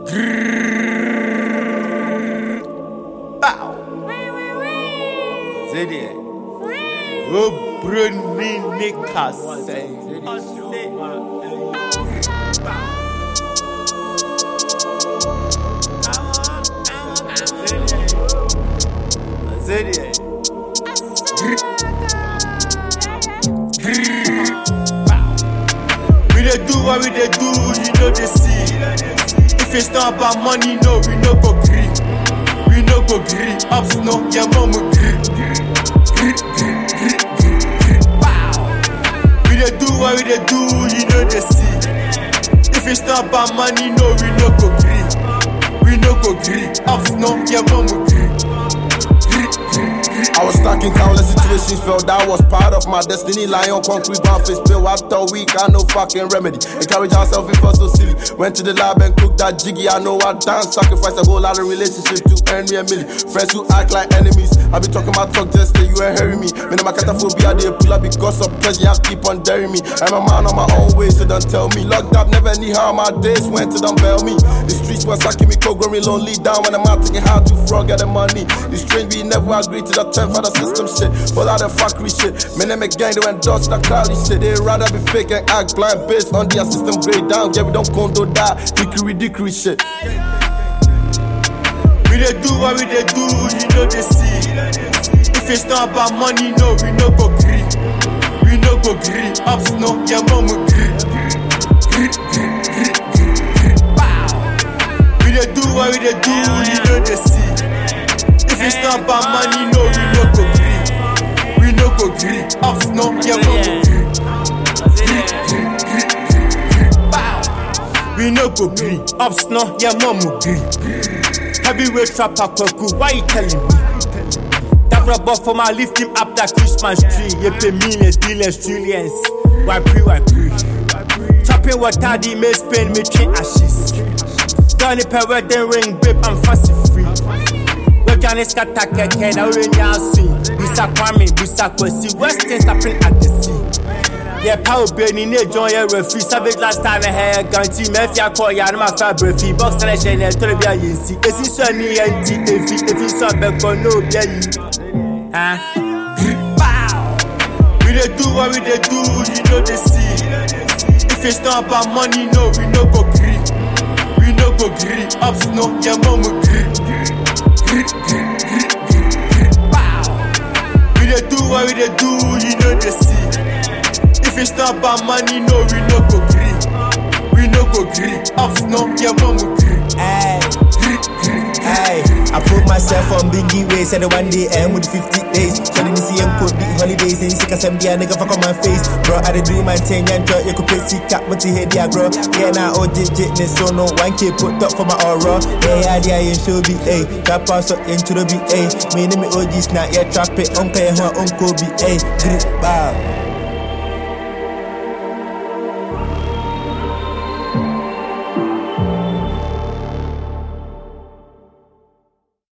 Bow. Zedie. Oh, Bruni Nikas. Zedie. We dey do what we dey do, you know they see. If it's not about money, no, we no go gree. We no go gree. Ups no, your mom will gree. We dey do what we dey do, you know they see. If it's not about money, no, we no go gree. We no go gree. Ups no, your mom will gree. I was stuck in countless situations, felt that was part of my destiny. Lying on concrete, bound face bill. After a week, I no fucking remedy. Encourage ourselves, it felt so silly. Went to the lab and cooked that jiggy. I know I done sacrificed a whole lot of relationships to earn me a million. Friends who act like enemies. I be talking about talk just say you ain't hearing me. Man, my cataphobia, they pull up because of pressure. I keep on daring me. I'm a man on my own way, so don't tell me. Locked up, never knew how my days went to don't bail me. The streets were sucking me, cold, growing lonely down when I'm out thinking how to frog get the money. It's strange, we never agree to the term for the system shit. All out of fuckery shit. Men them again, they went dodge the cloudy shit. They rather be fake and act blind based on their system grade down. Yeah, we don't condo that. Dickery shit. We dey do what we dey do, you know they see. If it's not about money, no, we no go gree. We no go gree. Ups no, your mom will gree. We dey do what we dey do, you know they see. If it's not about money, no, we no go gree. We no go gree. Ups no, your mom will gree. We no go gree. Ups no, your mom will gree. Heavyweight trapper Kwaku, why you telling me? That rubber for my lift him up that Christmas tree. You pay millions, billions, trillions. Why pre? Chopping water, the may spend me train ashes. Done it per wedding ring, babe, I'm fancy free. We're gonna scatter keke, now we're in your scene. Bisa Kwame, Bisa Kwesi, what's things happening at the sea? Yeah, power burning, they join your referee. Savage last time I had guarantee. Mafia call ya, I'm a fabric fee. Box and I share it, tell me I see. If it's sunny and tea, if it's so back on no, yeah, we dey do what we dey do, you know they see. If it's not about money, no, we no go gree. We no go gree. Ups no, your mom will gree. We dey do what we dey do, you know they see. If it's not about money, no, we no go gree. We no go gree. Ups no, your mom will gree. Ay, I put myself on biggie ways, said one day end with 50 days. Telling me see code big holidays, and sick as a nigga fuck on my face. Bro, I do my thing and try you could pay sick up with the head, yeah, bro. Yeah, now OJ, so no 1K put up for my aura. Yeah, you should be A. Trap us into the BA. Me name OG snap, yeah, trap it, uncle, be A. Grip, bow.